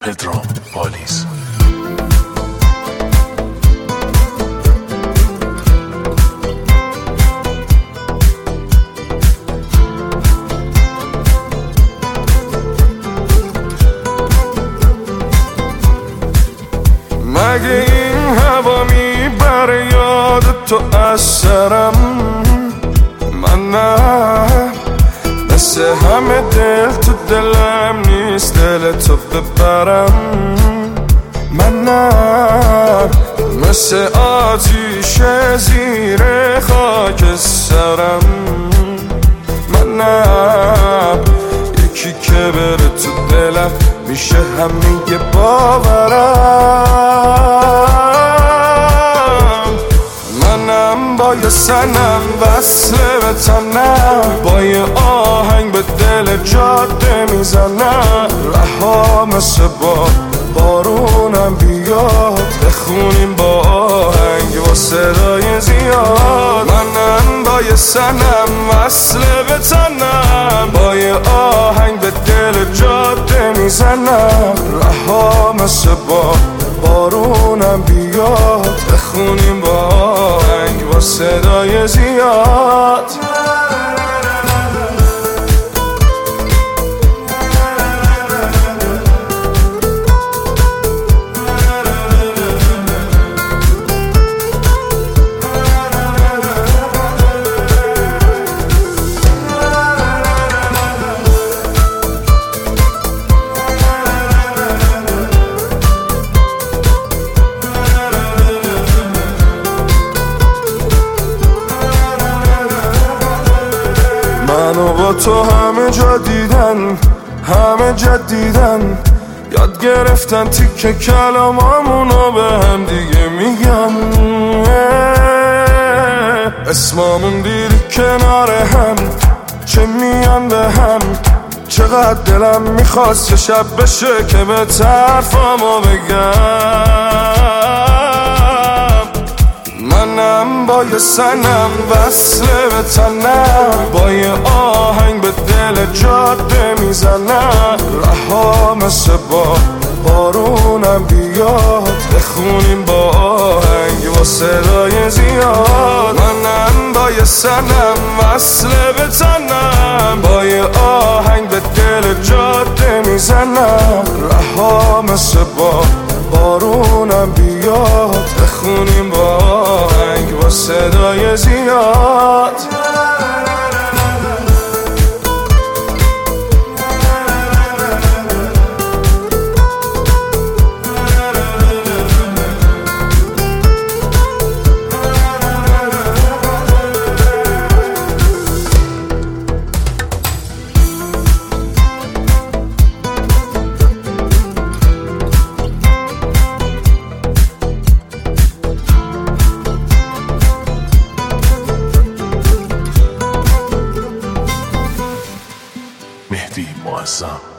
پدرام پالیز. مگه این هوا میبره یاد تو از سرم؟ من نه، مثل همه دل تو دلم نیست دل تو ببرم. من نه، مثل آتیش زیر خاک سرم. من نه، یکی که بره تو دلم میشه همه باورم. منم با یه سنم وصله به تنم، با یه آهنگ به دل جاده میزنم. رها مثل بارونم بیاد، بخونیم با آهنگ با صدای زیاد. منم با یه سنم وصله به تنم، با یه آهنگ به دل جاده میزنم. رها مثل بارونم بیاد، بخونیم با آهنگ با صدای زیاد. منو با تو همه جا دیدن، همه جدیدن، یاد گرفتن تیکه کلامامونو به هم دیگه میگن. اسمامون دیدی کنار هم، چه میان به هم. چقدر دلم میخواست یه شب بشه که به طرفامو بگم. منم با یه سنم وصله به تنم، با یه آهنگ به دل جاده میزنم. رها مثل بارونم بیاد، بخونیم با آهنگ با صدای زیاد. منم با یه سنم وصله به تنم، با یه آهنگ به دل جاده میزنم. رها مثل بارونم بیاد، بخونیم با آهنگ با صدای زیاد. مهدی معظم.